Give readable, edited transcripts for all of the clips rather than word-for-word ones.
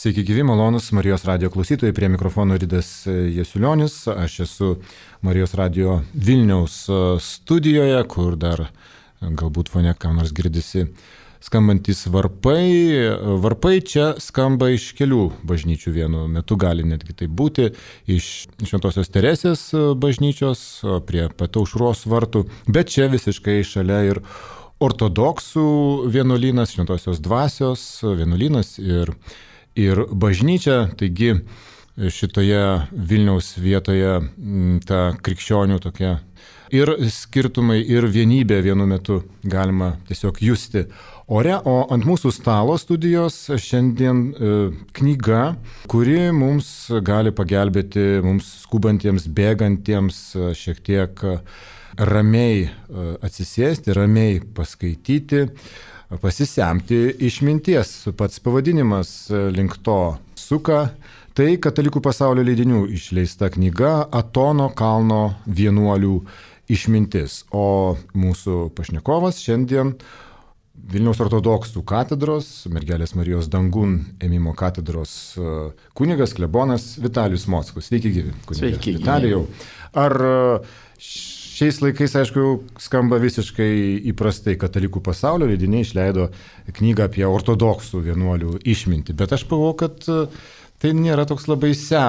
Sveiki gyvi, malonus Marijos radijo klausytojai, prie mikrofono Ridas Jasiulionis. Aš esu Marijos radijo Vilniaus studijoje, kur dar galbūt fone kam nors girdisi skambantis varpai. Varpai čia skamba iš kelių bažnyčių vienu metu, gali netgi tai būti iš Šventosios Teresės bažnyčios prie pat Aušros vartų, bet čia visiškai šalia ir ortodoksų vienuolynas, Šventosios dvasios vienuolynas ir bažnyčia. Taigi šitoje Vilniaus vietoje ta krikščionių tokia ir skirtumai, ir vienybė vienu metu galima tiesiog justi ore. O ant mūsų stalo studijos šiandien knyga, kuri mums gali pagelbėti, mums skubantiems, bėgantiems šiek tiek ramiai atsisėsti, ramiai paskaityti, pasisemti išminties. Pats pavadinimas link to suka. Tai Katalikų pasaulio leidinių išleista knyga Atono kalno vienuolių išmintis. O mūsų pašnekovas šiandien Vilniaus ortodoksų katedros, Mergelės Marijos dangun ėmimo katedros kunigas, klebonas Vitalijus Mockus. Sveiki gyvi, kunigas. Sveiki gyvi. Vitalijau. Ar šiais laikais, aišku, skamba visiškai įprastai, Katalikų pasaulio leidiniai išleido knygą apie ortodoksų vienuolių išmintį, bet aš pagalvoju, kad tai nėra toks labai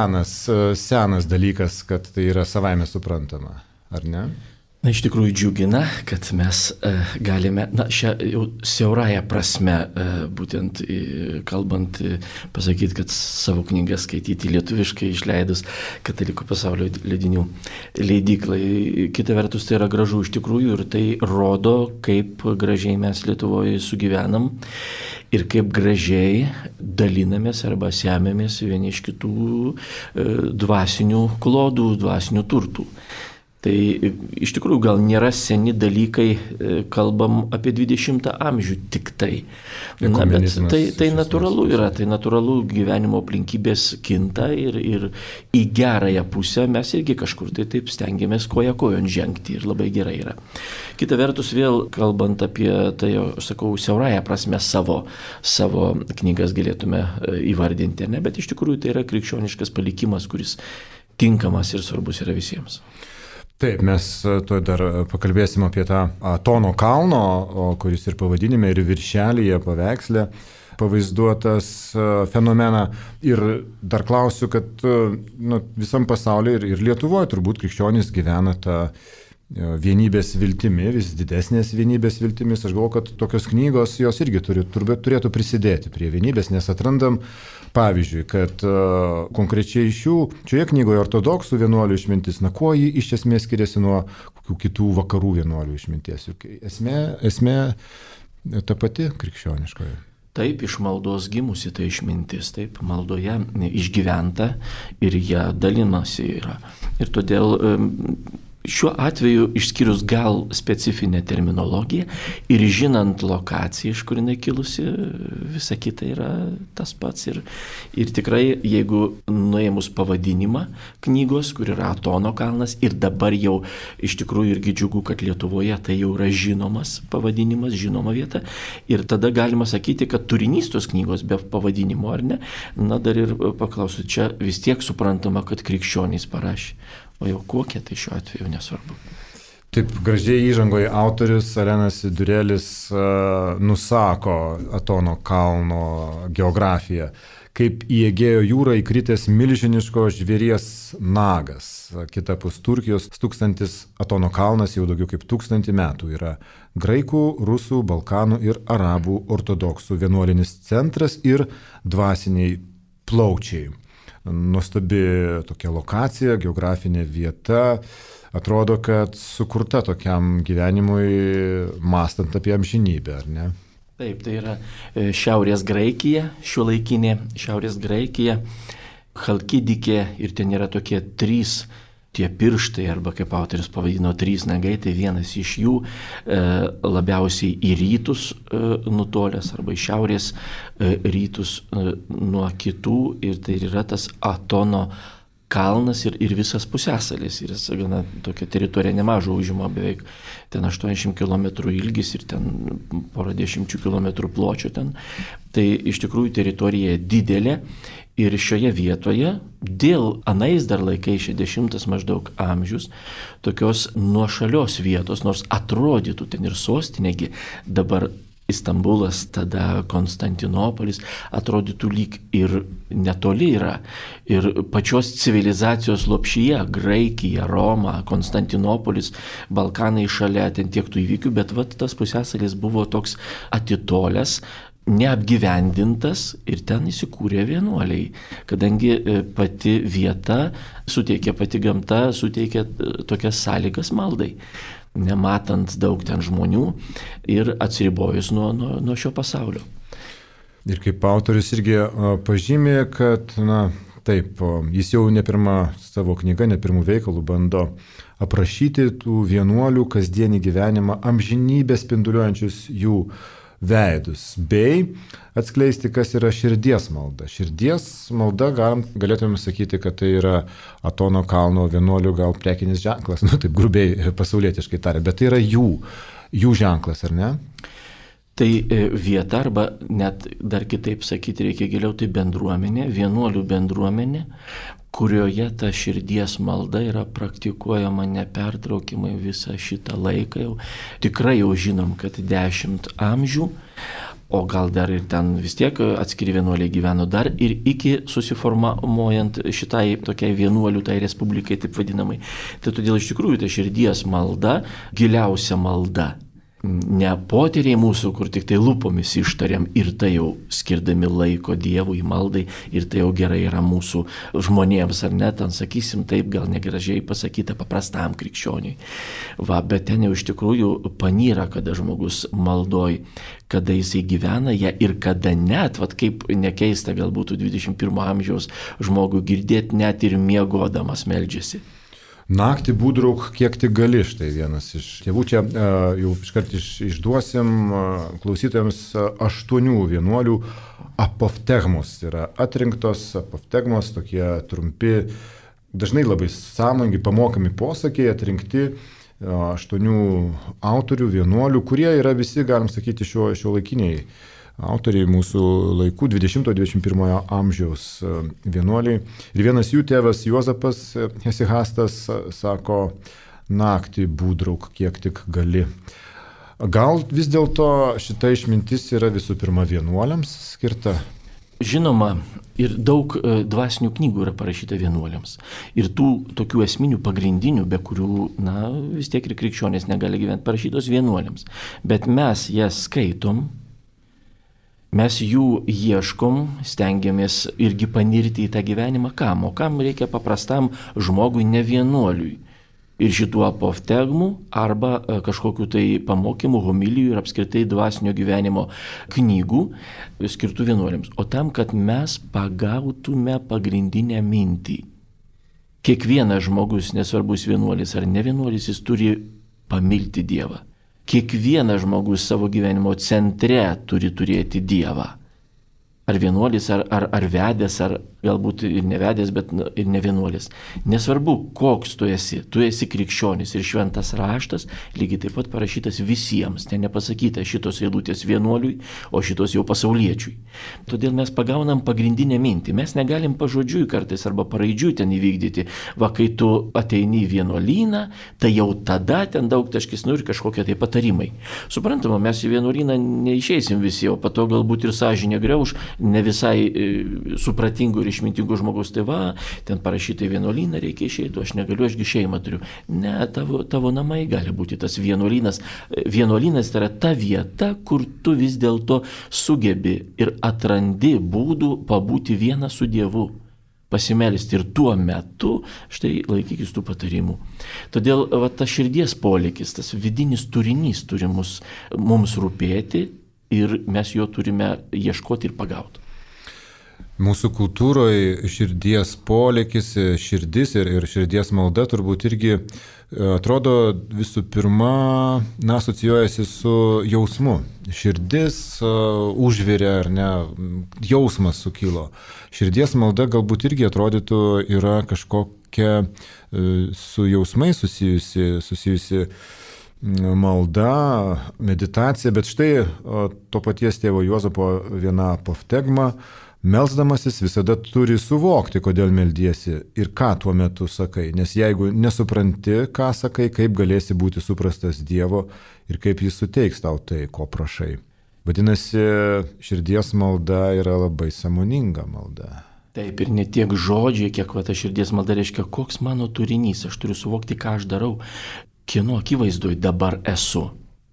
senas dalykas, kad tai yra savaime suprantama, ar ne? Na, iš tikrųjų džiugina, kad mes galime, šią jau siaurąją prasme, būtent kalbant, pasakyti, kad savo knygą skaityti lietuviškai išleidus Katalikų pasaulio leidinių leidyklai. Kita vertus, tai yra gražu iš tikrųjų ir tai rodo, kaip gražiai mes Lietuvoje sugyvenam ir kaip gražiai dalinamės arba semėmės vieni iš kitų dvasinių klodų, dvasinių turtų. Tai iš tikrųjų gal nėra seni dalykai, kalbam apie 20 amžių tik tai. Na, bet tai natūralu yra, tai natūralu gyvenimo aplinkybės kinta ir į gerąją pusę mes irgi kažkur tai taip stengiamės koja kojon žengti ir labai gerai yra. Kita vertus vėl kalbant apie tai, aš sakau, siaurąją prasme savo knygas galėtume įvardinti, ne? Bet iš tikrųjų tai yra krikščioniškas palikimas, kuris tinkamas ir svarbus yra visiems. Taip, mes to dar pakalbėsim apie tą Atono kalno, kuris ir pavadinime, ir viršelyje paveiksle pavaizduotas fenomeną. Ir dar klausiu, kad visam pasaulyje ir Lietuvoje turbūt krikščionys gyvena tą vienybės viltimi, vis didesnės vienybės viltimis. Aš galvoju, kad tokios knygos jos irgi turėtų prisidėti prie vienybės, nes atrandam, pavyzdžiui, kad konkrečiai šioje knygoje ortodoksų vienuolių išmintis, kuo ji iš esmės skiriasi nuo kokių kitų vakarų vienuolių išminties. Juk esmė ta pati krikščioniškoji. Taip, iš maldos gimusi ta išmintis, taip, maldoje išgyventa ir ją dalinasi yra. Ir todėl šiuo atveju, išskyrus gal specifinę terminologiją ir žinant lokaciją, iš kur jinai kilusi, visa kita yra tas pats. Ir tikrai, jeigu nuėmus pavadinimą knygos, kur yra Atono kalnas, ir dabar jau iš tikrųjų irgi džiugu, kad Lietuvoje tai jau yra žinomas pavadinimas, žinoma vieta, ir tada galima sakyti, kad turinys tos knygos be pavadinimo, ar ne? Na, dar ir paklausiu, čia vis tiek suprantama, kad krikščionys parašė. O jau kokie tai šiuo atveju nesvarbu. Taip gražiai įžangoje autorius Alenas Durelis nusako Atono kalno geografiją. Kaip į Egėjo jūrą įkritęs milžiniško žvėries nagas. Kitapus Turkijos stūkstantis Atono kalnas jau daugiau kaip 1000 metų yra graikų, rusų, balkanų ir arabų ortodoksų vienuolinis centras ir dvasiniai plaučiai. Nuostabi tokia lokacija, geografinė vieta, atrodo, kad sukurta tokiam gyvenimui, mąstant apie amžinybę, ar ne? Taip, tai yra Šiaurės Graikija, šiuolaikinė Šiaurės Graikija, Chalkidikė, ir ten yra tokie 3 tie pirštai, arba kaip autorius pavadino 3 nagai, tai vienas iš jų labiausiai į rytus nutolęs, arba į šiaurės rytus nuo kitų, ir tai yra tas Atono kalnas ir visas pusiasalis. Ir jis gana tokia teritorija nemaža užima, beveik ten 80 km ilgis ir ten porą dešimčių kilometrų pločio ten. Tai iš tikrųjų teritorija didelė. Ir šioje vietoje, dėl anais dar laikai 60 maždaug amžius, tokios nuošalios vietos, nors atrodytų ten ir sostinėgi, dabar Istambulas, tada Konstantinopolis, atrodytų lyg ir netoli yra. Ir pačios civilizacijos lopšyje, Graikija, Roma, Konstantinopolis, Balkanai šalia, ten tiek tų įvykių, bet vat tas pusiasalis buvo toks atitolęs, neapgyvendintas ir ten įsikūrė vienuoliai, kadangi pati vieta suteikė, pati gamta suteikė tokias sąlygas maldai, nematant daug ten žmonių ir atsiribojus nuo šio pasaulio. Ir kaip autorius irgi pažymė, kad, taip, jis jau ne pirmą savo knygą, ne pirmų veikalų bando aprašyti tų vienuolių kasdienį gyvenimą, amžinybę spinduliuojančius jų veidus, bei atskleisti, kas yra širdies malda. Širdies malda, galėtume sakyti, kad tai yra Atono kalno vienuolių gal prekinis ženklas, taip grubiai pasaulietiškai tariant, bet tai yra jų ženklas, ar ne? Tai vieta, arba net dar kitaip sakyti reikia giliau, tai bendruomenė, vienuolių bendruomenė, kurioje ta širdies malda yra praktikuojama nepertraukimai visą šitą laiką. Tikrai jau žinom, kad 10 amžių, o gal dar ir ten vis tiek atskiri vienuoliai gyveno dar ir iki susiformuojant šitai tokiai vienuolių, tai respublikai taip vadinamai. Tai todėl iš tikrųjų ta širdies malda, giliausia malda, ne poteriai mūsų, kur tik tai lūpomis ištariam ir tai jau skirdami laiko Dievui, maldai, ir tai jau gerai yra mūsų žmonėms, ar ne, ten sakysim taip, gal negražiai pasakyta paprastam krikščioniui. Bet ten jau iš tikrųjų panyra, kada žmogus maldoj, kada jisai gyvena ją ir kada net, kaip nekeista galbūt 21 amžiaus žmogų girdėti, net ir miegodamas meldžiasi. Naktį būdrauk, kiek tik gali, štai vienas iš tėvų. Čia jau iškart išduosim klausytojams 8 vienuolių apoftegmos. Yra atrinktos apoftegmos, tokie trumpi, dažnai labai sąmoningi, pamokami posakiai, atrinkti 8 autorių vienuolių, kurie yra visi, galim sakyti, šio laikiniai autoriai mūsų laikų, 20-21 amžiaus vienuoliai. Ir vienas jų tėvas Juozapas Hesihastas sako, naktį būdrauk, kiek tik gali. Gal vis dėlto šita išmintis yra visų pirma vienuoliams skirta? Žinoma, ir daug dvasinių knygų yra parašyta vienuoliams. Ir tų tokių esminių pagrindinių, be kurių, vis tiek ir krikščionės negali gyventi, parašytos vienuoliams. Bet mes jas skaitom, mes jų ieškom, stengiamės irgi panirti į tą gyvenimą, kam? O kam reikia paprastam žmogui, ne vienuoliui? Ir šitų apoftegmų arba kažkokių tai pamokymų, homilijų ir apskritai dvasinio gyvenimo knygų skirtų vienuoliams. O tam, kad mes pagautume pagrindinę mintį. Kiekvienas žmogus, nesvarbus vienuolis ar ne vienuolis, jis turi pamilti Dievą. Kiekvienas žmogus savo gyvenimo centre turi turėti Dievą. Ar vienuolis, ar vedęs, ar galbūt ir nevedęs, bet ir ne vienuolis. Nesvarbu, koks tu esi krikščionis ir šventas raštas, lygiai taip pat parašytas visiems. Ten nepasakyta šitos eilutės vienuoliui, o šitos jau pasauliečiui. Todėl mes pagaunam pagrindinę mintį. Mes negalim pažodžiui kartais arba paraidžiui ten įvykdyti. Kai tu ateini į vienuolyną, tai jau tada ten daug taškis ir kažkokie tai patarimai. Suprantama, mes į vienuolyną neišeisim visi, o po to galbūt ir sąžinė greuž, ne visai supratingų ir išmintingų žmogus, tai ten parašyta į vienuolyną reikia išeiti, aš negaliu, ašgi šeimą turiu. Ne, tavo namai gali būti tas vienuolynas. Vienuolynas tai yra ta vieta, kur tu vis dėlto sugebi ir atrandi būdų pabūti vieną su Dievu, pasimelsti ir tuo metu, štai laikykis tų patarimų. Todėl tas širdies polėkis, tas vidinis turinys turi mums rūpėti, ir mes jo turime ieškoti ir pagauti. Mūsų kultūroje širdies polėkis, širdis ir širdies malda turbūt irgi atrodo visų pirma, asocijuojasi su jausmu. Širdis užvirė ar ne, jausmas sukilo. Širdies malda galbūt irgi atrodytų yra kažkokia su jausmais susijusi malda, meditacija, bet štai to paties tėvo Juozapo viena apoftegma. Melsdamasis visada turi suvokti, kodėl meldiesi ir ką tuo metu sakai, nes jeigu nesupranti, ką sakai, kaip galėsi būti suprastas Dievo ir kaip jis suteiks tau tai, ko prašai. Vadinasi, širdies malda yra labai sąmoninga malda. Taip, ir ne tiek žodžiai, kiek ta širdies malda reiškia, koks mano turinys, aš turiu suvokti, ką aš darau, kieno akivaizdoje dabar esu.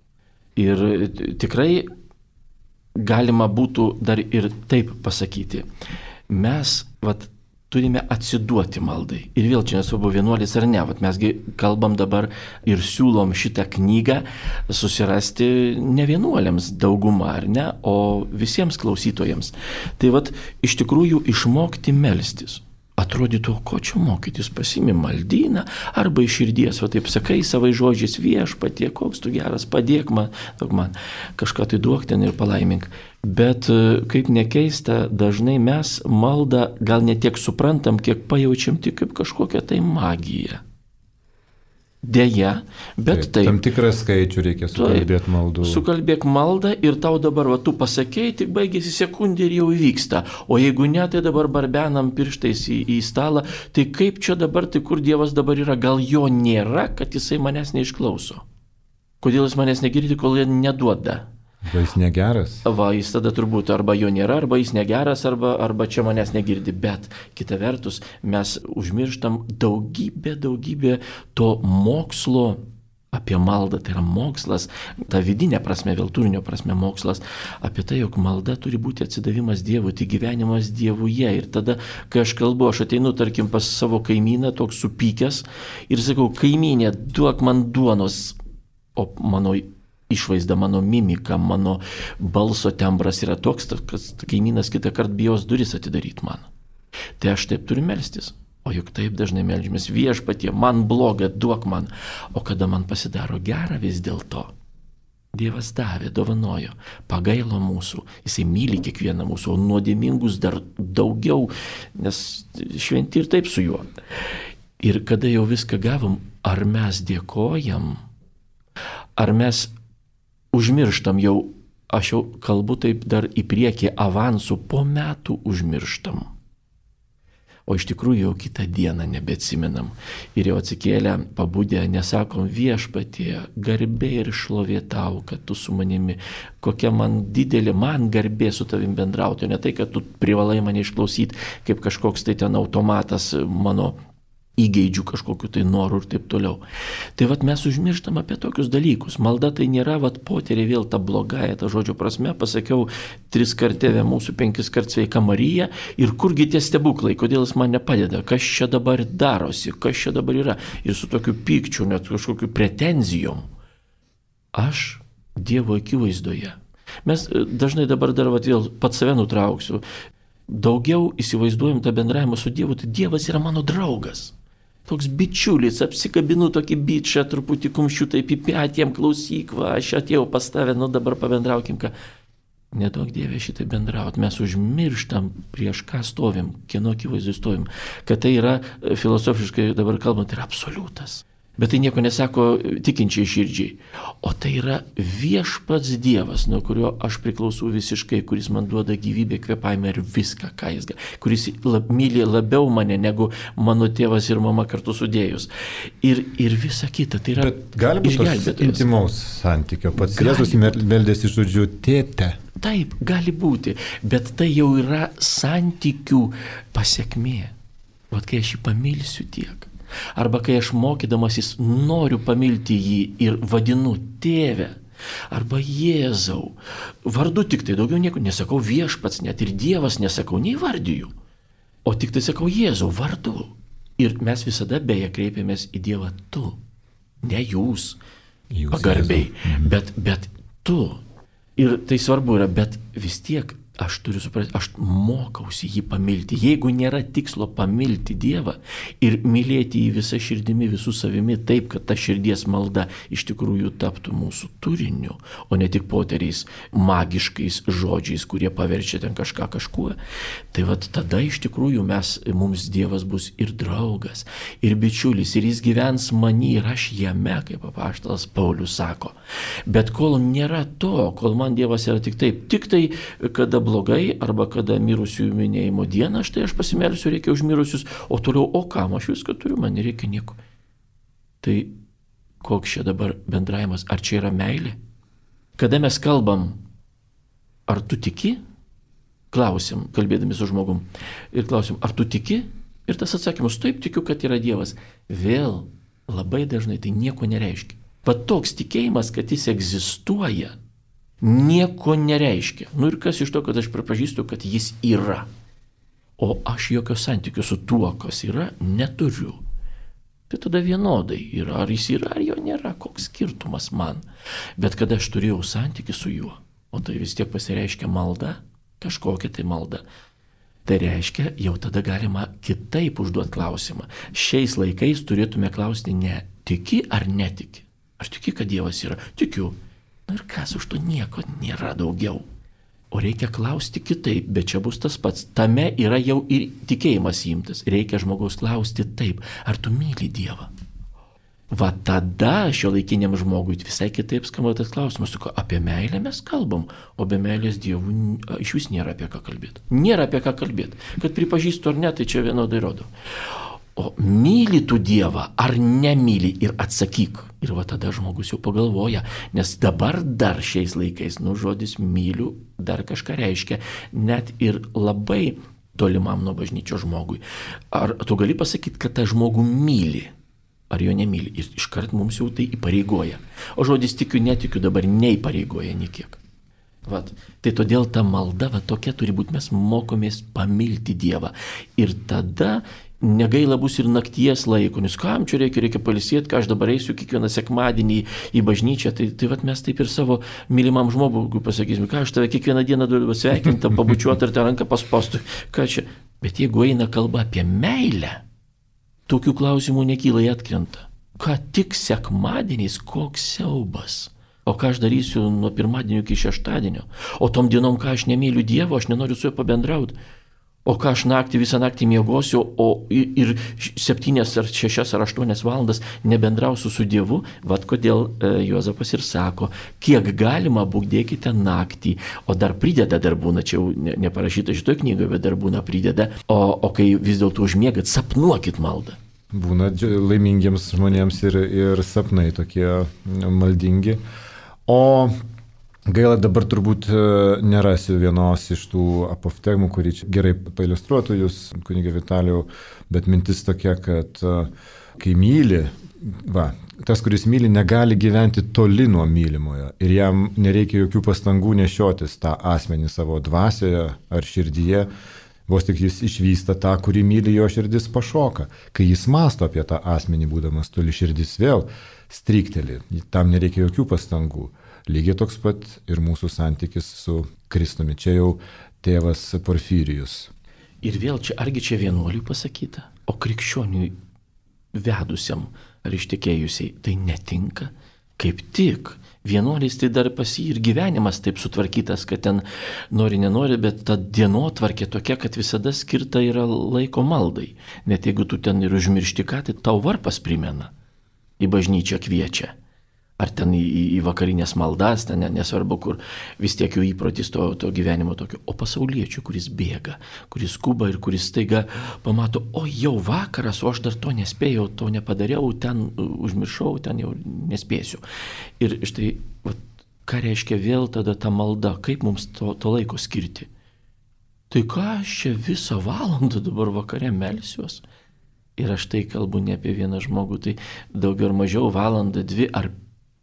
Ir tikrai galima būtų dar ir taip pasakyti. Mes turime atsiduoti maldai. Ir vėl čia nesvarbu vienuolis ar ne. Mesgi kalbam dabar ir siūlom šitą knygą susirasti ne vienuoliams daugumą, ar ne, o visiems klausytojams. Tai iš tikrųjų išmokti melstis. Atrodytų, ko čia mokytis, pasiimi maldyną arba iš širdies, taip sakai savai žodžiais, Viešpatie, koks tu geras, padėk man kažką tai duok ten ir palaimink. Bet kaip nekeista, dažnai mes maldą gal ne tiek suprantam, kiek pajaučiam tik kaip kažkokią tai magiją. Deja, bet taip. Tam tikrą skaičių reikia sukalbėti maldų. Sukalbėk maldą ir tau dabar, tu pasakėjai, tik baigėsi sekundė ir jau įvyksta. O jeigu ne, tai dabar barbenam pirštais į stalą. Tai kaip čia dabar, tai kur Dievas dabar yra? Gal jo nėra, kad jisai manęs neišklauso? Kodėl jis manęs negirdi, kol jie neduoda? Arba jis negeras. Jis tada turbūt arba jo nėra, arba jis negeras, arba čia manęs negirdi. Bet kita vertus, mes užmirštam daugybę to mokslo apie maldą. Tai yra mokslas, ta vidinė prasme, vėl turinio prasme mokslas, apie tai, jog malda turi būti atsidavimas Dievui, tai gyvenimas Dievuje. Ir tada, kai aš kalbu, aš ateinu, tarkim, pas savo kaimyną, toks supykęs, ir sakau, kaimynė, duok man duonos, o mano išvaizda, mano mimika, mano balso tembras yra toks, kad kaimynas kitą kartą bijos duris atidaryti man. Tai aš taip turiu melstis. O juk taip dažnai meldžiamės, Viešpatie, man bloga, duok man. O kada man pasidaro gera vis dėlto, Dievas davė, dovanojo, pagailo mūsų, jisai myli kiekvieną mūsų, o nuodėmingus dar daugiau, nes šventi ir taip su juo. Ir kada jau viską gavom, ar mes dėkojam, ar mes užmirštam jau, aš jau kalbu taip dar į priekį avansų, po metų užmirštam. O iš tikrųjų jau kitą dieną nebeatsimenam. Ir jau atsikėlę, pabudę, nesakom, Viešpatie, garbė ir šlovė tau, kad tu su manimi, kokia man didelė, man garbė su tavim bendrauti, ne tai, kad tu privalai mane išklausyti, kaip kažkoks tai ten automatas mano įgeidžių kažkokiu tai noru ir taip toliau. Tai mes užmirštam apie tokius dalykus. Malda tai nėra poterė vėl ta blogąja, ta žodžio prasme, pasakiau 3 kart Tėve mūsų, 5 kart Sveika Marija, ir kurgi tie stebuklai, kodėl jis man nepadeda, kas čia dabar darosi, kas čia dabar yra, ir su tokiu pykčiu, net kažkokiu pretenzijom. Aš Dievo akivaizdoje. Mes dažnai dabar dar vėl pats save nutrauksiu. Daugiau įsivaizduojam tą bendravimą su Dievu, tai Dievas yra mano draugas. Toks bičiulis, apsikabinu tokį bičią, truputį kumščių taip į petį, jam klausyk, aš atėjau pas tave, dabar pabendraukim, ką. Nedaug Dieve šitai bendraut, mes užmirštam, prieš ką stovim, kieno akivaizdui stovim, kad tai yra, filosofiškai dabar kalbant, yra absoliutas. Bet tai nieko nesako tikinčiai širdžiai. O tai yra viešpats Dievas, nuo kurio aš priklausau visiškai, kuris man duoda gyvybę, kvėpavimą ir viską, ką jis gali. Kuris myli labiau mane, negu mano tėvas ir mama kartu sudėjus. Ir visa kita. Tai yra bet gali būti tos intimaus santykio. Pats Jėzus meldėsi žodžiu tėte. Taip, gali būti. Bet tai jau yra santykių pasekmė. Kai aš jį pamilsiu tiek. Arba kai aš mokydamasis noriu pamilti jį ir vadinu Tėve, arba Jėzau, vardu tik tai, daugiau nieko nesakau, Viešpats, net ir Dievas nesakau, neįvardiju, o tik tai sakau Jėzau vardu. Ir mes visada beje kreipiamės į Dievą tu, ne jūs pagarbiai, bet tu. Ir tai svarbu yra, bet vis tiek aš turiu suprasti, aš mokausi jį pamilti. Jeigu nėra tikslo pamilti Dievą ir mylėti jį visą širdimi, visų savimi taip, kad ta širdies malda iš tikrųjų taptų mūsų turiniu, o ne tik poteriais, magiškais žodžiais, kurie paverčia ten kažką kažkuo, tai vat tada iš tikrųjų mums Dievas bus ir draugas, ir bičiulis, ir jis gyvens many, ir aš jame, kaip apaštalas Paulius sako. Bet kol nėra to, kol man Dievas yra tik tai, kada blogai arba kada mirusiųjų minėjimo dieną, štai aš pasimelsiu, reikia už mirusius, o toliau, o kam, aš viską turiu, man nereikia nieko. Tai koks čia dabar bendravimas, ar čia yra meilė? Kada mes kalbam, ar tu tiki? Klausim, kalbėdami su žmogum. Ir klausim, ar tu tiki? Ir tas atsakymas, taip tikiu, kad yra Dievas. Vėl labai dažnai tai nieko nereiškia. Bet toks tikėjimas, kad jis egzistuoja, nieko nereiškia. Ir kas iš to, kad aš pripažįstu, kad jis yra. O aš jokio santykio su tuo, kas yra, neturiu. Tai tada vienodai yra, ar jis yra, ar jo nėra, koks skirtumas man. Bet kada aš turėjau santykį su juo, o tai vis tiek pasireiškia malda, kažkokia tai malda, tai reiškia, jau tada galima kitaip užduoti klausimą. Šiais laikais turėtume klausti ne tiki ar netiki. Ar tiki, kad Dievas yra? Tikiu. Ir kas už to nieko nėra daugiau. O reikia klausti kitaip, bet čia bus tas pats. Tame yra jau ir tikėjimas imtas. Reikia žmogaus klausti taip, ar tu myli Dievą? Va tada šiuolaikiniam žmogui visai kitaip skamba tas klausimas. Apie meilę mes kalbam, o be meilės Dievų iš vis nėra apie ką kalbėti. Nėra apie ką kalbėti. Kad pripažįstu ar ne, tai čia vienodai rodo. O myli tu Dievą ar nemyli ir atsakyk. Ir va tada žmogus jau pagalvoja, nes dabar dar šiais laikais, žodis myliu dar kažką reiškia, net ir labai tolimam nuo bažnyčios žmogui. Ar tu gali pasakyti, kad tą žmogų myli, ar jo nemyli? Ir iškart mums jau tai įpareigoja. O žodis tikiu, netikiu dabar neįpareigoja niekiek. Vat. Tai todėl ta malda tokia turi būti, mes mokomės pamilti Dievą. Ir tada negaila bus ir nakties laiko, nes kam čia reikia pailsėti, ką aš dabar eisiu kiekvieną sekmadienį į bažnyčią, tai vat mes taip ir savo mylimam žmogui pasakysim, ką aš tave kiekvieną dieną duodu sveikinti, pabučiuoti ar tą ranką paspausti, ką čia. Bet jeigu eina kalba apie meilę, tokių klausimų nekyla, jie atkrenta. Ką tik sekmadieniais, koks siaubas. O ką aš darysiu nuo pirmadienio iki šeštadienio? O tom dienom, ką aš nemyliu Dievo, aš nenoriu su juo pabendrauti. O ką aš visą naktį miegosiu, o ir 7 ar 6 ar 8 valandas nebendrausiu su Dievu, vat kodėl Juozapas ir sako, kiek galima būdėkite naktį, o dar prideda, dar būna, čia jau neparašyta šitoje knygoje, bet dar būna prideda, o kai vis dėlto užmiegat, sapnuokit maldą. Būna laimingiems žmonėms ir sapnai tokie maldingi. O gaila, dabar turbūt nerasiu vienos iš tų apoftegmų, kurį gerai pailiustruotų jūs, kunige Vitalijau, bet mintis tokia, kad kai myli, tas, kuris myli, negali gyventi toli nuo mylimojo ir jam nereikia jokių pastangų nešiotis tą asmenį savo dvasioje ar širdyje, vos tik jis išvysta tą, kurį myli, jo širdis pašoka. Kai jis mąsto apie tą asmenį, būdamas toli, širdis vėl strykteli, tam nereikia jokių pastangų. Lygiai toks pat ir mūsų santykis su Kristumi. Čia jau tėvas Porfirijus. Ir vėl čia, argi čia vienuoliui pasakyta, o krikščioniui vedusiam ar ištekėjusiai tai netinka? Kaip tik, vienuolis tai dar pas jį ir gyvenimas taip sutvarkytas, kad ten nenori, bet ta dienotvarkė tokia, kad visada skirta yra laiko maldai. Net jeigu tu ten ir užmiršti ką, tai tau varpas primena, į bažnyčią kviečia. Ar ten į vakarinės maldas, ten nesvarbu kur, vis tiek jų įprotis to gyvenimo tokio. O pasauliečių, kuris bėga, kuris skuba ir kuris staiga pamato, o jau vakaras, o aš dar to nespėjau, to nepadariau, ten užmiršau, ten jau nespėsiu. Ir štai, ką reiškia vėl tada ta malda, kaip mums to laiko skirti? Tai ką aš čia visą valandą dabar vakare melsiuos? Ir aš tai kalbu ne apie vieną žmogų, tai daugiau ar mažiau valandą, 2 ar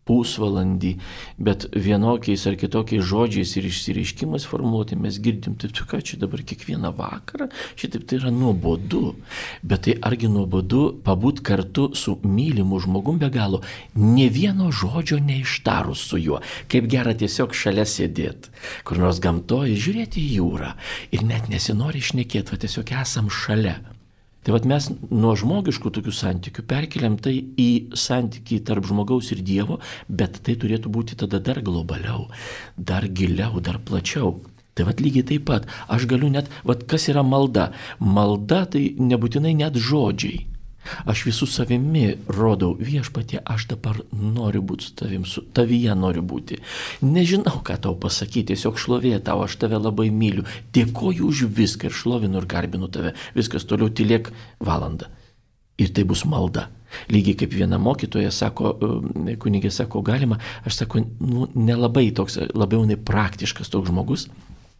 pusvalandį, bet vienokiais ar kitokiais žodžiais ir išsireiškimais formuluoti mes girdim, taip ką čia dabar kiekvieną vakarą, šitaip tai yra nuobodu. Bet tai argi nuobodu pabūt kartu su mylimu žmogum be galo, ne vieno žodžio neištarus su juo, kaip gera tiesiog šalia sėdėti, kur nors gamtoje, žiūrėti į jūrą ir net nesinori šnekėti, va tiesiog esam šalia. Tai vat mes nuo žmogiškų tokių santykių perkeliam tai į santykį tarp žmogaus ir Dievo, bet tai turėtų būti tada dar globaliau, dar giliau, dar plačiau. Tai vat lygiai taip pat, aš galiu net, vat kas yra malda? Malda tai nebūtinai net žodžiai. Aš visų savimi rodau, Viešpatie, aš dabar noriu būti su tavim, su tavyje noriu būti. Nežinau, ką tau pasakyti, tiesiog šlovė tau, aš tave labai myliu. Dėkoju už viską ir šlovinu ir garbinu tave. Viskas toliau tylėk valandą. Ir tai bus malda. Lygiai kaip viena mokytoja sako, kunigė sako, galima, aš sako, nelabai toks, labiau nepraktiškas toks žmogus.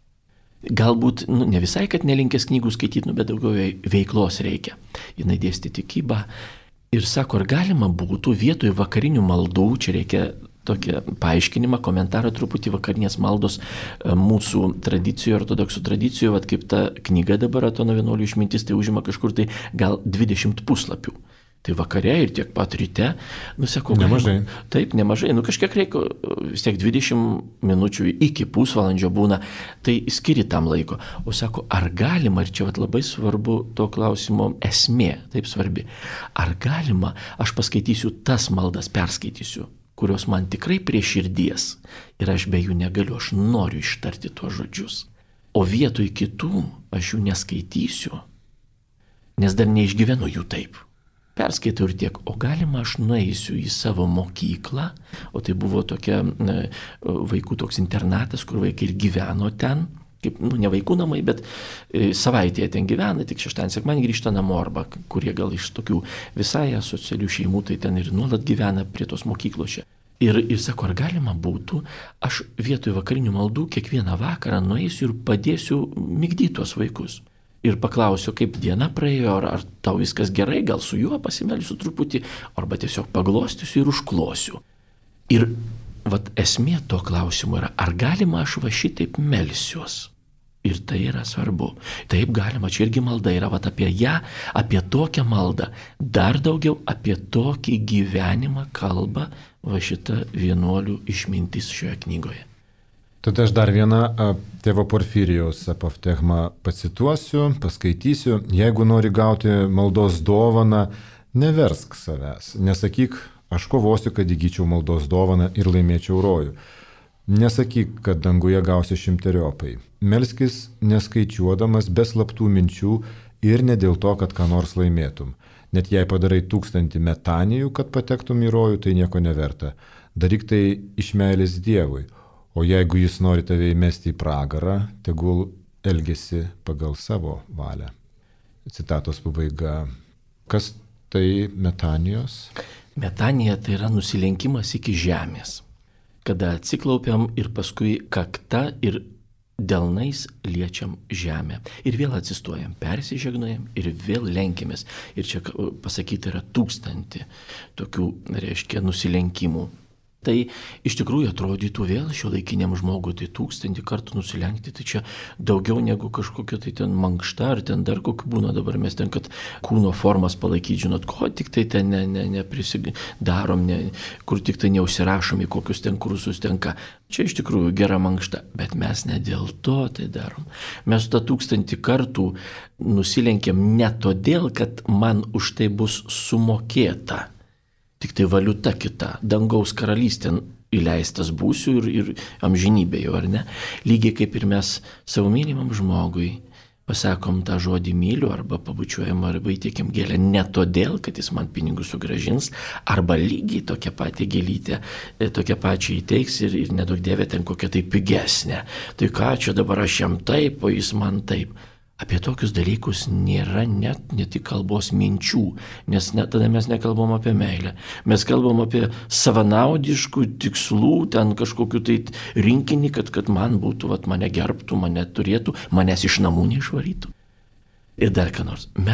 Galbūt, ne visai, kad nelinkęs knygų skaityti, bet daugiau veiklos reikia. Jinai dėstė tikybą ir sako, ar galima būtų vietoj vakarinių maldų, čia reikia tokią paaiškinimą, komentarą truputį vakarinės maldos mūsų tradicijoje, ortodoksų tradicijoje, vat kaip ta knyga dabar, Atono vienuolių išmintis, tai užima kažkur tai gal 20 puslapių. Tai vakare ir tiek pat ryte, sako, nemažai. Taip, nemažai, kažkiek reikia, vis tiek 20 minučių iki pusvalandžio būna, tai skiri tam laiko. O sako, ar galima, ir čia labai svarbu to klausimo esmė, taip svarbi, ar galima, aš paskaitysiu tas maldas, perskaitysiu, kurios man tikrai prie širdies ir aš be jų negaliu, aš noriu ištarti tuos žodžius. O vietoj kitų aš jų neskaitysiu, nes dar neišgyvenu jų taip. Perskaitau ir tiek, o galima aš nueisiu į savo mokyklą, o tai buvo tokia vaikų toks internatas, kur vaikai ir gyveno ten, kaip, ne vaikų namai, bet savaitėje ten gyvena, tik šeštadienį, sekmadienį grįžta namo, arba kurie gal iš tokių visai asocialių šeimų, tai ten ir nuolat gyvena prie tos mokyklos čia. Ir sako, ar galima būtų, aš vietoj vakarinių maldų kiekvieną vakarą nueisiu ir padėsiu migdyti tuos vaikus. Ir paklausiu, kaip diena praėjo, ar tau viskas gerai, gal su juo pasimelsiu truputį, arba tiesiog paglostysiu ir užklosiu. Ir vat esmė to klausimo yra, ar galima aš va šitaip melsiuos? Ir tai yra svarbu. Taip galima, čia irgi malda yra vat apie ją, apie tokią maldą. Dar daugiau apie tokį gyvenimą kalba va šita vienuolių išmintis šioje knygoje. Tada aš dar vieną tėvo Porfirijaus apoftechmą pacituosiu, paskaitysiu. Jeigu nori gauti maldos dovaną, neversk savęs. Nesakyk, aš kovosiu, kad įgyčiau maldos dovaną ir laimėčiau rojų. Nesakyk, kad danguje gausi 100-eriopai. Melskis neskaičiuodamas, be slaptų minčių ir ne dėl to, kad ką nors laimėtum. Net jei padarai 1000 metanijų, kad patektum į rojų, tai nieko neverta. Daryk tai iš meilės Dievui. O jeigu jis nori tave įmesti į pragarą, tegul elgesi pagal savo valią. Citatos pabaiga. Kas tai metanijos? Metanija tai yra nusilenkimas iki žemės, kada atsiklaupiam ir paskui kakta ir delnais liečiam žemę. Ir vėl atsistojam, persižegnojam ir vėl lenkimės. Ir čia pasakyti yra 1000 tokių, reiškia, nusilenkimų. Tai iš tikrųjų atrodytų vėl šiuolaikiniam žmogui, tai 1000 kartų nusilenkti, tai čia daugiau negu kažkokia tai ten mankšta, ar ten dar kokiu būna dabar mes ten, kad kūno formas palaikyti, žinot, ko tik tai ten neprisidarom, kur tik tai neužsirašom į kokius ten kursus tenka. Čia iš tikrųjų gera mankšta, bet mes ne dėl to tai darom. Mes tą 1000 kartų nusilenkiam ne todėl, kad man už tai bus sumokėta. Tik tai valiuta kita, dangaus karalystėn įleistas būsiu ir amžinybė jau, ar ne? Lygiai kaip ir mes savo mylimam žmogui pasakom tą žodį myliu, arba pabučiuojam, arba įteikiam gėlę ne todėl, kad jis man pinigus sugrąžins, arba lygiai tokią patį gėlytę, tokią pačią įteiks ir nedaug dievė ten kokią tai pigesnę. Tai ką čia dabar aš jam taip, o jis man taip. Apie tokius dalykus nėra net ne tik kalbos minčių, nes tada mes nekalbam apie meilę. Mes kalbam apie savanaudiškų tikslų, ten kažkokiu tai rinkinį, kad man būtų, mane gerbtų, mane turėtų, manęs iš namų neišvarytų. Ir dar ką nors. Mes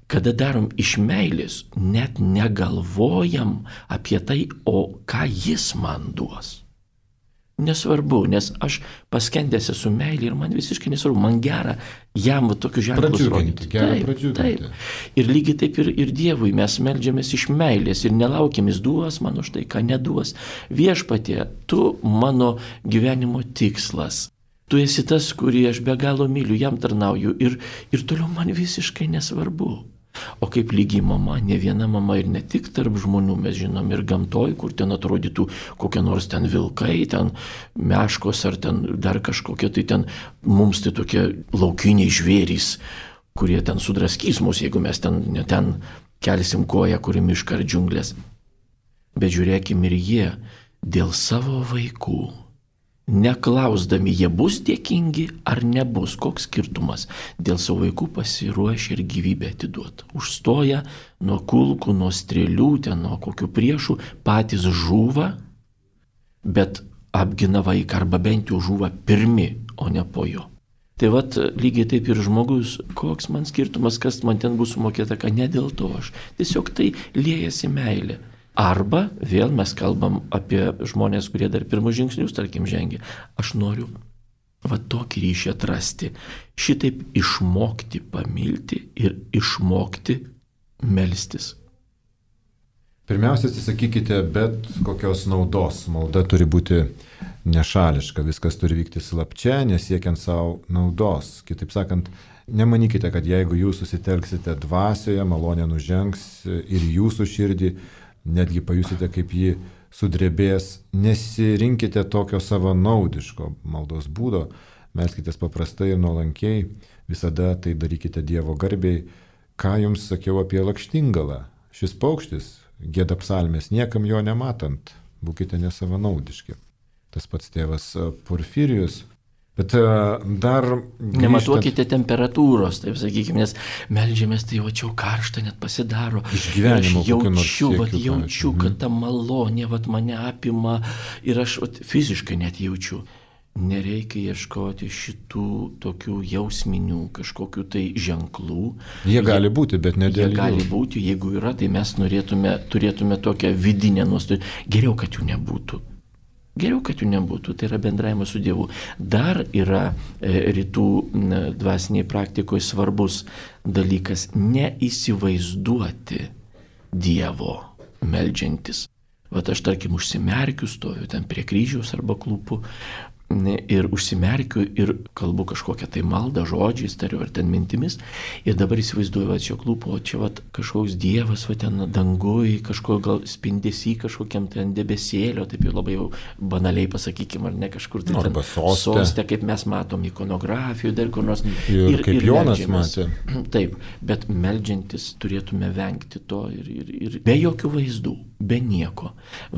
kada darom iš meilės, net negalvojam apie tai, o ką jis man duos. Nesvarbu, nes aš paskendęs esu meilė ir man visiškai nesvarbu, man gera jam tokius ženklus rodyti. Taip. Ir lygiai taip ir Dievui mes meldžiamės iš meilės ir nelaukiam, jis duos man už tai, ką neduos. Viešpatie, tu mano gyvenimo tikslas. Tu esi tas, kurį aš be galo myliu, jam tarnauju ir toliau man visiškai nesvarbu. O kaip lygi mama, ne viena mama ir ne tik tarp žmonių, mes žinom ir gamtoj, kur ten atrodytų kokie nors ten vilkai, ten meškos ar ten dar kažkokie, tai ten mums tai tokie laukiniai žvėrys, kurie ten sudraskys mus, jeigu mes ten kelsim koją, kuri mišką ar džiunglės. Bet žiūrėkim ir jie dėl savo vaikų. Neklausdami, jie bus dėkingi ar nebus, koks skirtumas, dėl savo vaikų pasiruošia ir gyvybę atiduot. Užstoja nuo kulkų, nuo strėlių, ten nuo kokių priešų, patys žūva, bet apgina vaiką arba bent jau žūva pirmi, o ne po jo. Tai vat lygiai taip ir žmogus, koks man skirtumas, kas man ten bus sumokėta, ką ne dėl to aš. Tiesiog tai liejasi meilė. Arba vėl mes kalbam apie žmonės, kurie dar pirmus žingsnius, tarkim, žengia. Aš noriu tokį ryšį atrasti, šitaip išmokti pamilti ir išmokti melstis. Pirmiausia, atsisakykite bet kokios naudos. Malda turi būti nešališka, viskas turi vykti slapčia, nesiekiant savo naudos. Kitaip sakant, nemanykite, kad jeigu jūs susitelksite dvasioje, malonė nužengs ir jūsų širdį, netgi pajusite, kaip ji sudrebės. Nesirinkite tokio savanaudiško maldos būdo, melskitės paprastai ir nuolankiai, visada tai darykite Dievo garbiai. Ką jums sakiau apie lakštingalą? Šis paukštis gieda psalmės, niekam jo nematant, būkite nesavanaudiški. Tas pats tėvas Porfirijus. Bet dar nematuokite temperatūros, taip sakykime, nes meldžiamės, tai jau karšta net pasidaro. Išgyvenimo jaučiu, kad ta malonė mane apima ir aš fiziškai net jaučiu. Nereikia ieškoti šitų tokių jausminių kažkokių tai ženklų. Jie gali būti, bet ne dėl jų. Jie gali būti, jeigu yra, tai mes turėtume tokią vidinę nuostatą. Geriau, kad jų nebūtų. Tai yra bendravimas su Dievu. Dar yra rytų dvasiniai praktikoje svarbus dalykas - neįsivaizduoti Dievo meldžiantis. Aš tarkim užsimerkiu, stoviu ten prie kryžiaus arba klūpų ir užsimerkiu ir kalbu kažkokią tai maldą, žodžiais tariu ar ten mintimis ir dabar įsivaizduoju, čia klūpo, čia kažkoks Dievas, ten dangui, kažko gal spindesy, kažkokiam ten debesėlio, taip jau labai jau banaliai pasakykime, ar ne kažkur tai arba soste, kaip mes matom ikonografijoje, dar kur nors. Ir kaip Jonas matė. Taip, bet meldžiantis turėtume vengti to ir be jokių vaizdų, be nieko.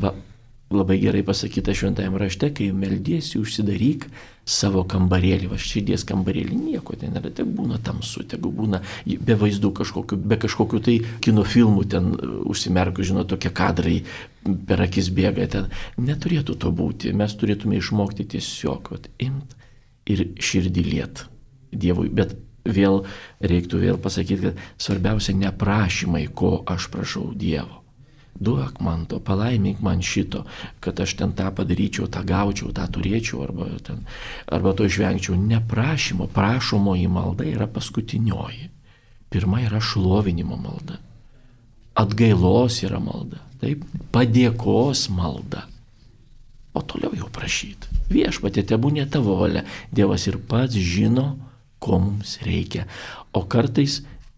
Labai gerai pasakyta šventajame rašte, kai meldiesi, užsidaryk savo kambarėlį, širdies kambarėlį, nieko ten nėra, tai būna tamsu, tegu būna be vaizdų kažkokių, be kažkokių tai kino filmų ten užsimerkiu, tokie kadrai per akis bėga ten. Neturėtų to būti, mes turėtume išmokti tiesiog imt ir širdį liet Dievui, bet reiktų pasakyti, kad svarbiausia ne prašymai, ko aš prašau Dievo. Duok man to, palaimink man šito, kad aš ten tą padaryčiau, tą gaučiau, tą turėčiau arba to išvengčiau. Neprašymo, prašomoji malda yra paskutinioji. Pirma yra šlovinimo malda. Atgailos yra malda, taip, padėkos malda. O toliau jau prašyti. Viešpatie, tebūnie tavo valia. Dievas ir pats žino, ko mums reikia. O kartais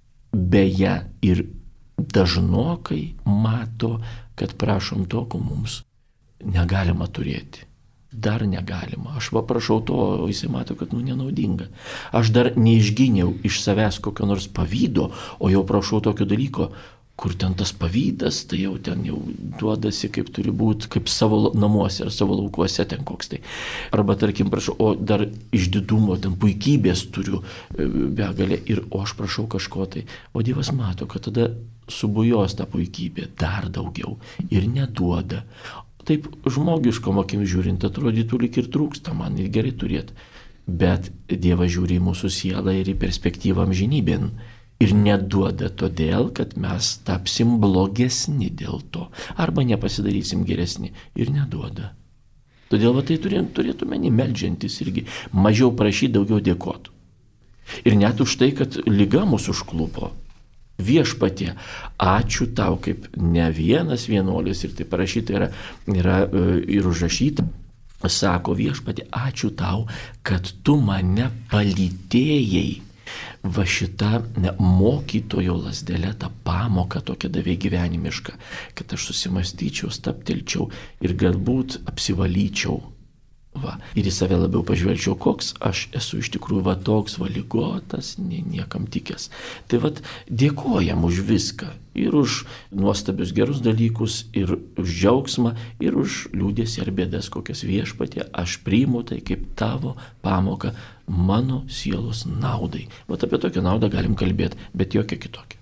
beje ir dažnokai mato, kad prašom to, ko mums negalima turėti. Dar negalima. Aš prašau to, o jis mato, kad nenaudinga. Aš dar neišgyniau iš savęs kokio nors pavydo, o jau prašau tokio dalyko, kur ten tas pavydas, tai jau ten jau duodasi, kaip turi būti, kaip savo namuose ar savo laukuose ten koks tai. Arba tarkim prašau, o dar iš didumo, ten puikybės turiu begalę o aš prašau kažko tai. O Dievas mato, kad tada subujos ta puikybė dar daugiau ir neduoda. Taip žmogiškom akim žiūrint, atrodytų lyg ir trūksta man ir gerai turėti. Bet Dievas žiūri į mūsų sielą ir į perspektyvą amžinybėn. Ir neduoda todėl, kad mes tapsim blogesni dėl to. Arba nepasidarysim geresni. Ir neduoda. Todėl tai turėtume nemeldžiantis irgi. Mažiau prašyti, daugiau dėkotų. Ir net už tai, kad liga mūsų užklupo. Viešpatie, ačiū tau, kaip ne vienas vienuolis, ir tai parašyta yra ir užrašyta. Sako viešpatie, ačiū tau, kad tu mane palytėjai. Va šita mokytojo lasdelė, tą pamoką tokią davė gyvenimišką, kad aš susimastyčiau, staptelčiau ir galbūt apsivalyčiau. Va. Ir į save labiau pažvelgčiau, koks aš esu iš tikrųjų toks ligotas, niekam tikęs. Tai dėkojam už viską. Ir už nuostabius gerus dalykus, ir už džiaugsmą, ir už liūdėsį ar bėdas, kokias viešpatie, aš priimu tai kaip tavo pamoką mano sielos naudai. Apie tokią naudą galim kalbėti, bet jokia kitokia.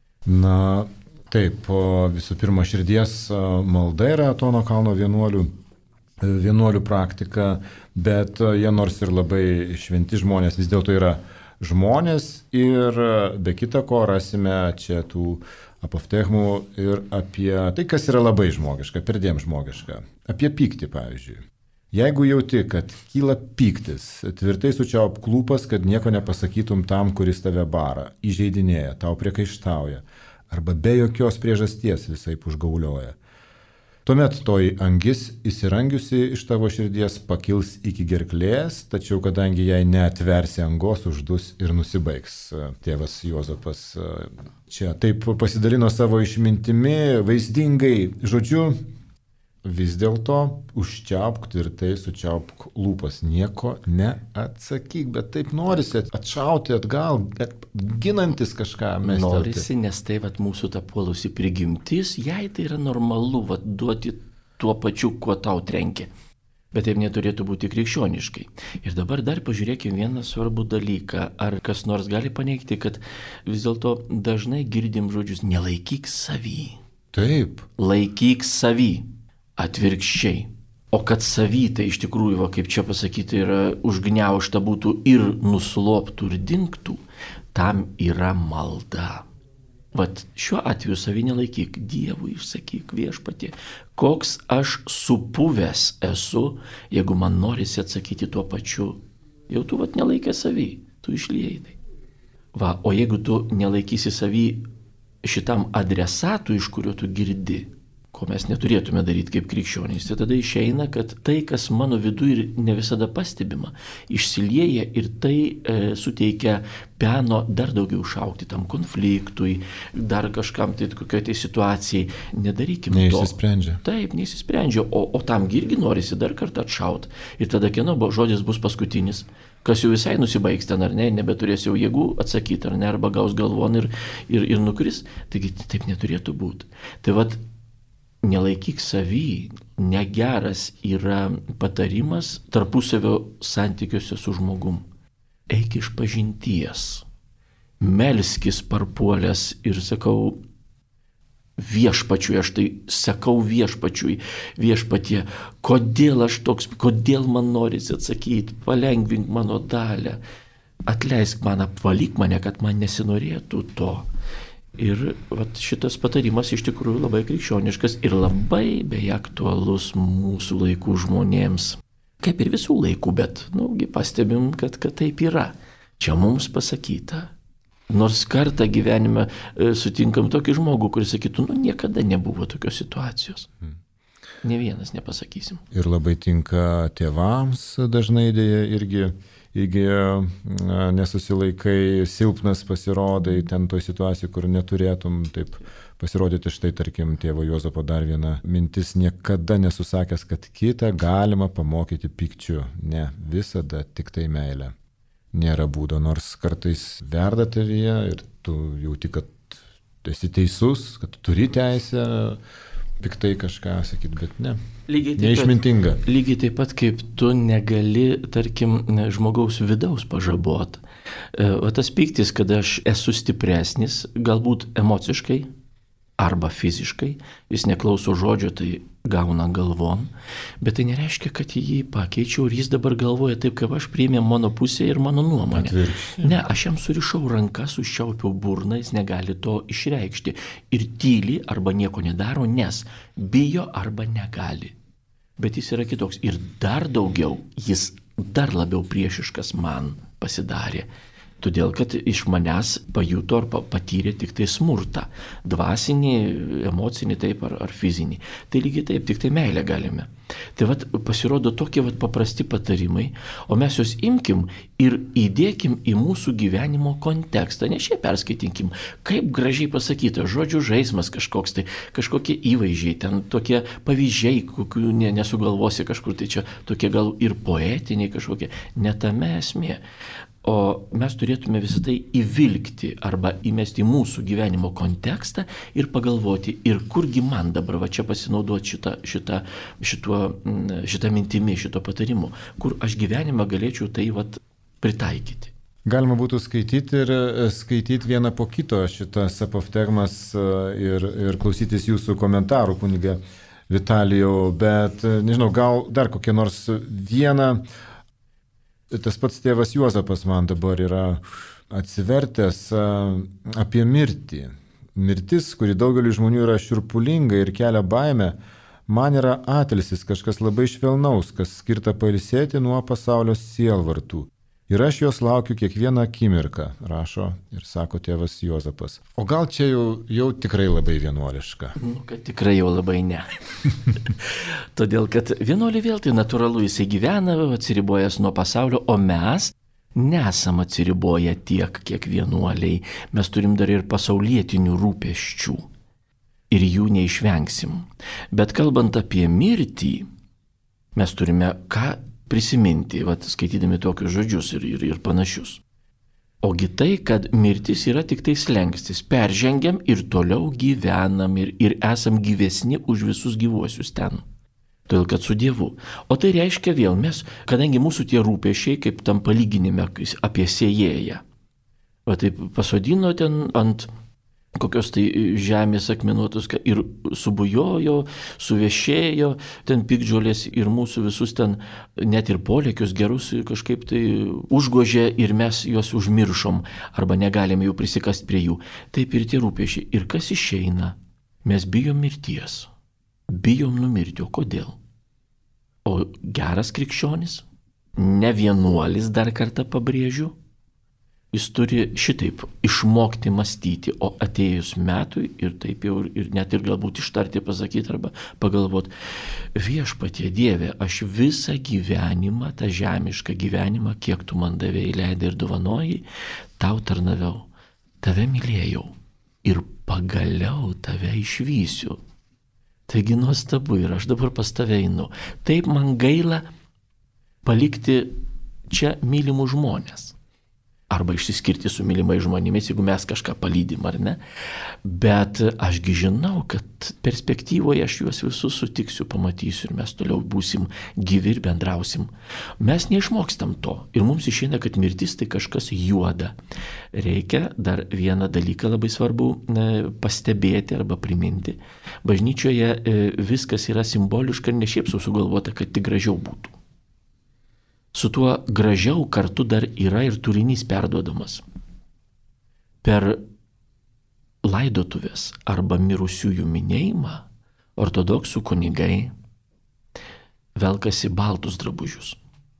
Na, taip, visų pirma, širdies malda yra Atono kalno vienuolių praktika, bet jie nors ir labai šventi žmonės, vis dėlto yra žmonės ir be kita ko rasime čia tų apoftechmų ir apie tai, kas yra labai žmogiška, perdėm žmogiška. Apie pyktį, pavyzdžiui. Jeigu jauti, kad kyla pyktis, tvirtai sučiaupk lūpas, kad nieko nepasakytum tam, kuris tave bara, įžeidinėja, tau priekaištauja, arba be jokios priežasties visaip užgaulioja. Tuomet toji angis, įsirangiusi iš tavo širdies, pakils iki gerklės, tačiau kadangi jai neatversi angos, uždus ir nusibaigs. Tėvas Juozapas čia taip pasidalino savo išmintimi, vaizdingai, žodžiu, vis dėlto užčiaupk tvirtai, sučiaupk lūpas, nieko neatsakyk, bet taip norisi atšauti atgal, ginantis kažką mestelti. Norisi, nes tai mūsų ta puolusi prigimtis, jai tai yra normalu duoti tuo pačiu, kuo tau trenkia. Bet taip neturėtų būti krikščioniškai. Ir dabar dar pažiūrėkime vieną svarbų dalyką. Ar kas nors gali paneigti, kad vis dėlto dažnai girdim žodžius nelaikyk savy. Taip. Laikyk savy. Atvirkščiai. O kad savy tai iš tikrųjų, kaip čia pasakyti, yra užgniaužta būtų ir nusloptų ir dingtų, tam yra malda. Šiuo atveju savy nelaikyk, Dievui išsakyk viešpatie, koks aš supuvęs esu, jeigu man norisi atsakyti tuo pačiu. Jau tu nelaikė savy, tu išliejai tai. O jeigu tu nelaikysi savy šitam adresatui, iš kurio tu girdi, ko mes neturėtume daryti kaip krikščionys, tai tada išeina, kad tai, kas mano viduje ne visada pastebima, išsilieja ir tai suteikia peno dar daugiau šaukti tam konfliktui, dar kažkam tai kokiai tai situacijai. Nedarykime to. Neįsisprendžia. Taip, neįsisprendžia, o tam irgi norisi dar kartą atšauti. Ir tada kieno žodis bus paskutinis, kas jau visai nusibaigs ten ar ne, nebeturės jau jėgų atsakyti ar ne, arba gaus galvon ir nukris. Taigi taip neturėtų būti. Tai nelaikyk savy, negeras yra patarimas tarpusavio santykiuose su žmogum. Eik iš pažinties, melskis parpuolęs ir sakau viešpačiui, aš tai sakau viešpačiui, viešpatie, kodėl aš toks, kodėl man norisi atsakyti, palengvink mano dalią, atleisk man, apvalyk mane, kad man nesinorėtų to. Ir šitas patarimas iš tikrųjų labai krikščioniškas ir labai beje aktualus mūsų laikų žmonėms. Kaip ir visų laikų, bet pastebim, kad taip yra. Čia mums pasakyta. Nors kartą gyvenime sutinkam tokį žmogų, kuris sakytų, niekada nebuvo tokios situacijos. Ne vienas nepasakysim. Ir labai tinka tėvams dažnai dėja irgi nesusilaikai, silpnas pasirodai ten toj situacijai, kur neturėtum taip pasirodyti. Štai, tarkim, tėvo Juozapo dar viena mintis: niekada nesusakęs, kad kitą galima pamokyti pykčiu. Ne, visada tik tai meilė. Nėra būdo, nors kartais verda tavyje ir tu jauti, kad esi teisus, kad turi teisę piktai kažką sakyti, bet ne. Neišmintinga. Lygiai taip pat, kaip tu negali, tarkim, žmogaus vidaus pažaboti. Tas pyktis, kad aš esu stipresnis, galbūt emociškai, arba fiziškai, jis neklauso žodžio, tai gauna galvon, bet tai nereiškia, kad jį pakeičiau ir jis dabar galvoja taip, kaip aš priėmė mano pusę ir mano nuomonę. Ne, aš jam surišau rankas, užčiaupiau burną, jis negali to išreikšti ir tyli arba nieko nedaro, nes bijo arba negali. Bet jis yra kitoks ir dar daugiau, jis dar labiau priešiškas man pasidarė. Todėl, kad iš manęs pajuto ar patyrė tik tai smurtą. Dvasinį, emocinį taip ar fizinį. Tai lygiai taip, tik tai meilę galime. Tai vat pasirodo tokie vat paprasti patarimai, o mes juos imkim ir įdėkim į mūsų gyvenimo kontekstą. Ne šiaip perskaitinkim, kaip gražiai pasakyta, žodžių žaismas kažkoks, tai kažkokie įvaizdžiai, ten tokie pavyzdžiai, kokių nesugalvosi kažkur, tai čia tokie gal ir poetiniai kažkokie. Ne tame esmė. O mes turėtume visą tai įvilkti arba įmesti į mūsų gyvenimo kontekstą ir pagalvoti, ir kurgi man dabar va čia pasinaudoti šitą mintimi, šito patarimu, kur aš gyvenimą galėčiau tai vat pritaikyti. Galima būtų skaityti vieną po kito šitas apoftegmas ir klausytis jūsų komentarų, kunige Vitalijau, bet nežinau, gal dar kokie nors vieną. Tas pats tėvas Juozapas man dabar yra atsivertęs apie mirtį. Mirtis, kuri daugeliu žmonių yra šiurpulinga ir kelia baimę, man yra atilsis, kažkas labai švelnaus, kas skirta pailsėti nuo pasaulio sielvartų. Ir aš jos laukiu kiekvieną akimirką, rašo ir sako tėvas Juozapas. O gal čia jau tikrai labai vienuoliška? Kad tikrai jau labai ne. Todėl, kad vienuoliai vėl tai natūralu, jisai gyvena, atsiribojęs nuo pasaulio, o mes nesam atsiriboję tiek, kiek vienuoliai. Mes turim dar ir pasaulietinių rūpesčių. Ir jų neišvengsim. Bet kalbant apie mirtį, mes turime ką prisiminti, skaitydami tokius žodžius ir panašius. Ogi tai, kad mirtis yra tik tai slenkstis, peržengiam ir toliau gyvenam ir esam gyvesni už visus gyvuosius ten. Todėl, kad su Dievu. O tai reiškia vėl mes, kadangi mūsų tie rūpesčiai, kaip tam palyginime apie sėjėją, taip pasodino ten ant kokios tai žemės akmenuotus ir subujojo, suvešėjo, ten piktžolės ir mūsų visus ten net ir polėkius gerus kažkaip tai užgožė ir mes juos užmiršom arba negalime jų prisikast prie jų. Taip ir tie rūpesčiai. Ir kas išeina? Mes bijom mirties. Bijom numirti. O kodėl? O geras krikščionis, ne vienuolis, dar kartą pabrėžiu, jis turi šitaip išmokti mąstyti, o atėjus metui ir taip jau ir net ir galbūt ištarti, pasakyti arba pagalvoti, Viešpatie Dieve, aš visą gyvenimą, tą žemišką gyvenimą, kiek tu man davėjai, leidai ir dovanojai, tau tarnavau, tave mylėjau ir pagaliau tave išvysiu. Taigi nuostabu ir aš dabar pas tave einu. Taip man gaila palikti čia mylimus žmonės. Arba išsiskirti su mylimais žmonėmis, jeigu mes kažką palydim, ar ne. Bet ašgi žinau, kad perspektyvoje aš juos visus sutiksiu, pamatysiu ir mes toliau būsim gyvi ir bendrausim. Mes neišmokstam to ir mums išeina, kad mirtis tai kažkas juoda. Reikia dar vieną dalyką labai svarbu pastebėti arba priminti. Bažnyčioje viskas yra simboliška ir ne šiaip sugalvota, kad tik gražiau būtų. Su tuo gražiau kartu dar yra ir turinys perduodamas. Per laidotuvės arba mirusiųjų minėjimą ortodoksų kunigai velkasi baltus drabužius.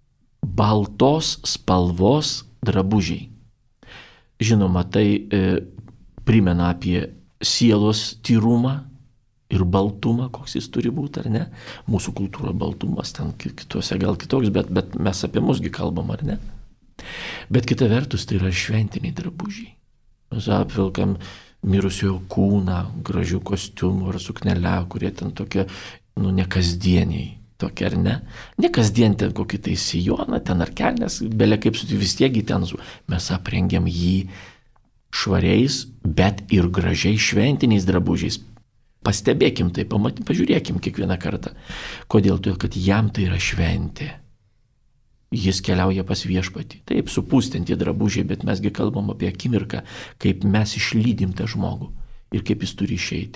Baltos spalvos drabužiai. Žinoma, tai primena apie sielos tyrumą ir baltumą, koks jis turi būti, ar ne? Mūsų kultūra baltumas, ten kitose gal kitoks, bet mes apie musgi kalbam, ar ne? Bet kita vertus, tai yra šventiniai drabužiai. Mes apvilkam mirusiojo kūną, gražių kostiumų ar suknelę, kurie ten tokie, nekasdieniai, tokie, ar ne? Ne kasdien ten kokį tai sijoną, ten ar kelnes, belia kaip vis tiegi ten mes aprengiam jį švariais, bet ir gražiai šventiniais drabužiais. Pastebėkim tai, pažiūrėkim kiekvieną kartą. Kodėl? Todėl, kad jam tai yra šventė. Jis keliauja pas Viešpatį. Taip, supūstinti drabužiai, bet mesgi kalbam apie akimirką, kaip mes išlydim tą žmogų ir kaip jis turi išeiti.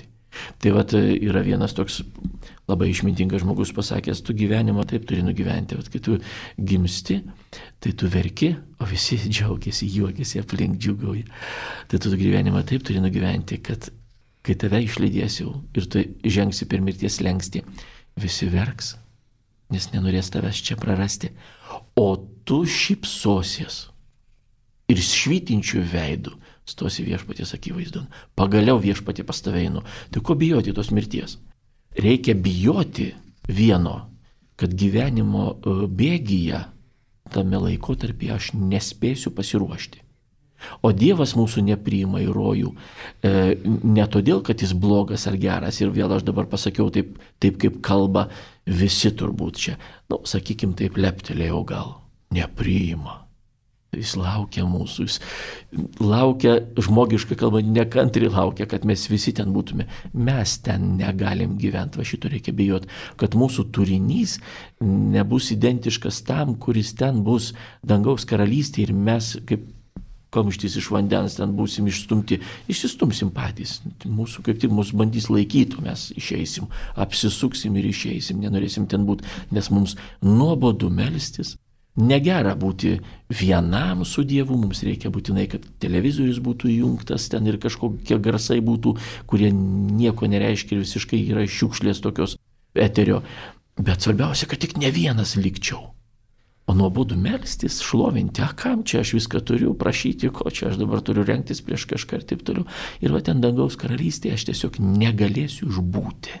Tai vat yra vienas toks labai išmintingas žmogus pasakęs, tu gyvenimą taip turi nugyventi, vat kai tu gimsti, tai tu verki, o visi džiaugiasi, juokiasi, aplink džiugauja. Tai tu gyvenimą taip turi nugyventi, kad kai tave išlydėsiu ir tu žengsi per mirties slenkstį, visi verks, nes nenorės tavęs čia prarasti, o tu šypsosies ir švytinčių veidų stosi viešpaties akivaizdon. Pagaliau viešpatį pas tave einu. Tai ko bijoti tos mirties? Reikia bijoti vieno, kad gyvenimo bėgyje tame laikotarpyje aš nespėsiu pasiruošti. O Dievas mūsų nepriima į rojų ne todėl, kad jis blogas ar geras. Ir vėl aš dabar pasakiau taip kaip kalba visi turbūt čia. Sakykim taip, leptelėjau gal. Nepriima. Jis laukia mūsų. Jis laukia, žmogiškai kalba, nekantri laukia, kad mes visi ten būtume. Mes ten negalim gyventi. Va šito reikia bijoti, kad mūsų turinys nebus identiškas tam, kuris ten bus dangaus karalystė ir mes kaip kamštis iš vandens ten būsim išstumti, išsistumsim patys. Mūsų kaip tik mus bandys laikyti, mes išeisim, apsisuksim ir išeisim, nenorėsim ten būti, nes mums nuobodu melstis. Negera būti vienam su Dievu, mums reikia būtinai, kad televizorius būtų įjungtas ten ir kažkokie garsai būtų, kurie nieko nereiškia ir visiškai yra šiukšlės tokios eterio. Bet svarbiausia, kad tik ne vienas likčiau. O nuobodu melstis, šlovinti, kam čia aš viską turiu, prašyti, ko čia aš dabar turiu rengtis prieš kažką ir taip toliau. Ir va ten dangaus karalystėje aš tiesiog negalėsiu išbūti.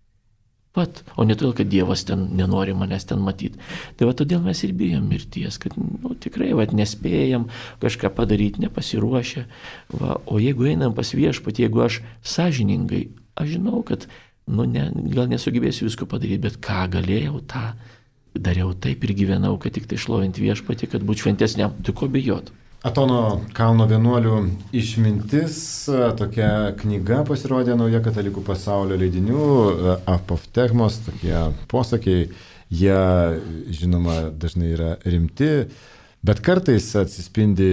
O ne todėl, kad Dievas ten nenori manęs ten matyti. Tai va todėl mes ir bijom mirties, kad tikrai nespėjam kažką padaryti, nepasiruošę. O jeigu einam pas viešpatį, jeigu aš sąžiningai, aš žinau, kad gal nesugebėsiu visko padaryti, bet ką galėjau, tą dariau taip ir gyvenau, kad tik tai šlovinti viešpatį, kad būtų šventesniam. Tai ko bijot? Atono kalno vienuolių išmintis, tokia knyga pasirodė nauja katalikų pasaulio leidinių, apoftegmos, tokie posakiai, jie žinoma dažnai yra rimti, bet kartais atsispindi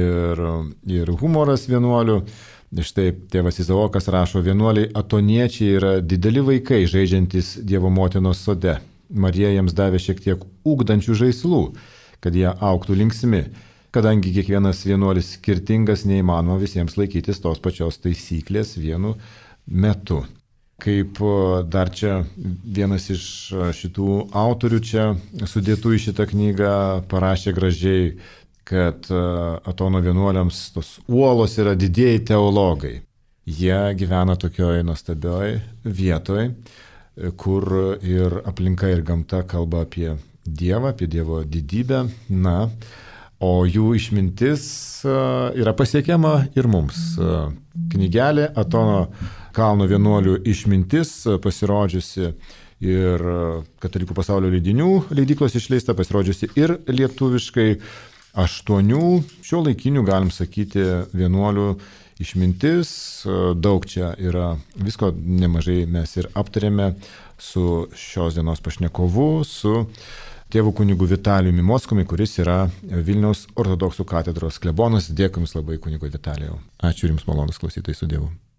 ir humoras vienuolių. Štai tėvas Izaokas rašo, vienuoliai atoniečiai yra dideli vaikai, žaidžiantys Dievo motinos sode. Marija jiems davė šiek tiek ugdančių žaislų, kad jie augtų linksmi. Kadangi kiekvienas vienuolis skirtingas, neįmanoma visiems laikytis tos pačios taisyklės vienu metu. Kaip dar čia vienas iš šitų autorių čia sudėtų į šitą knygą parašė gražiai, kad Atono vienuoliams tos uolos yra didieji teologai. Jie gyvena tokioj nuostabioj vietoj, kur ir aplinka ir gamta kalba apie Dievą, apie Dievo didybę, o jų išmintis yra pasiekiama ir mums. Knygelė Atono kalno vienuolių išmintis pasirodžiusi ir katalikų pasaulio leidinių leidyklos išleista, pasirodžiusi ir lietuviškai 8 šiuolaikinių, galim sakyti, vienuolių išmintis. Daug čia yra, visko nemažai mes ir aptarėme su šios dienos pašnekovu, su tėvu kunigu Vitalijumi Mockumi, kuris yra Vilniaus ortodoksų katedros klebonas. Dėkui Jums labai, kunigu Vitalijau. Ačiū Jums, malonus klausytojai, su Dievu.